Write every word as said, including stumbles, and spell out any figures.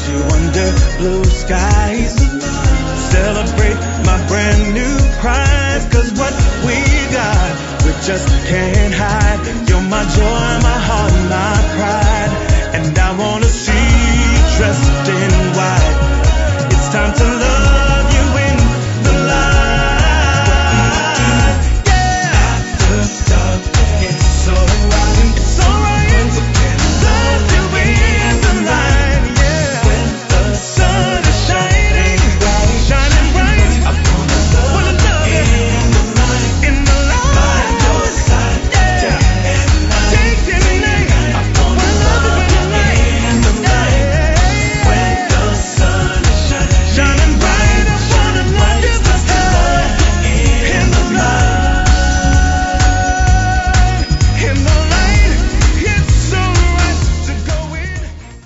you under blue skies. Celebrate my brand new prize, 'cause what we got, we just can't hide. You're my joy, my heart, my pride.